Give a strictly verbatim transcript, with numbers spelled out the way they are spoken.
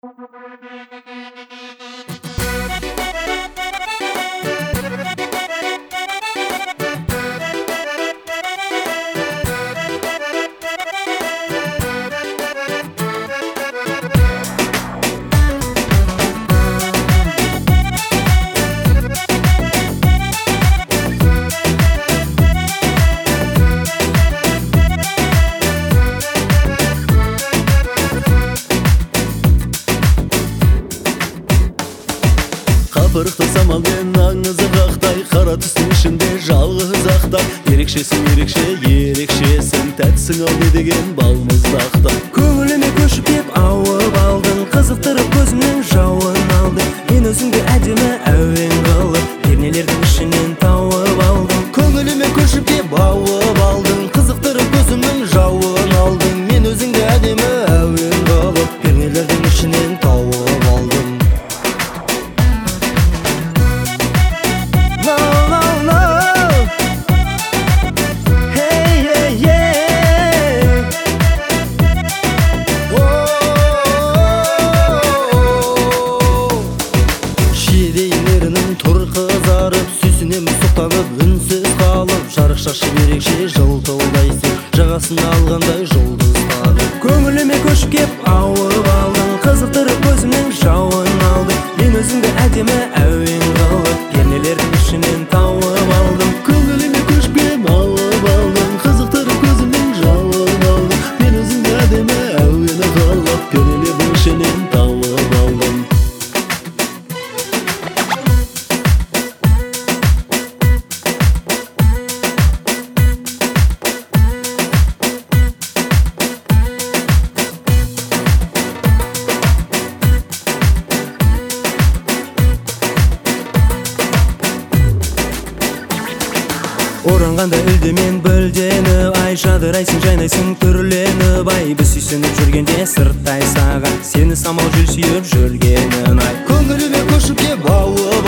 Қапырықты самал мен аңызы қақтай, қара түстің ішінде жалғыз ақтай. Ерекшесің ерекше, ерекшесің, тәтсің ау не деген балмұздақтай. Көңіліме көшіп кеп ауып алдың, қызықтырып көзімнің жауын алдың. Мен өзіңді әдемі әуен қылып, пернелердің ішінен тауып алдым. Көңіліме көшіп кеп ауып алдың, қызықтырып көзімнің жауын алдың. Мен өзіңді әдемі әуен қылып, пернелердің ішінен тауып алдым. Тұр қызарып, сүйсінеміз соқтанып, үнсіз қалып. Жарық шашып ерекше жылтылдайсың, жағасын алғандай жұлдыздар. Көңіліме көшіп кеп ауып алдың, қызықтырып көзімнің жауын алдың. Мен өзіңді әдемі әуен қылып, пернелердің ішінен тауып алдым. Көңіліме көшіп кеп ауып алдың, қызықтырып көзімнің жауын алдың. Мен өзіңді әдемі әуен қылып, пернелердің ішінен тауып алдым. Оранғанда үлдемен бүлденіп, ай жадырайсың, жайнайсың түрленіп, ай біз сүйсініп жүргенде сырттай саған, сені самал жел сүйіп жүргенін ай. Көңіліме көшіп кеп ауып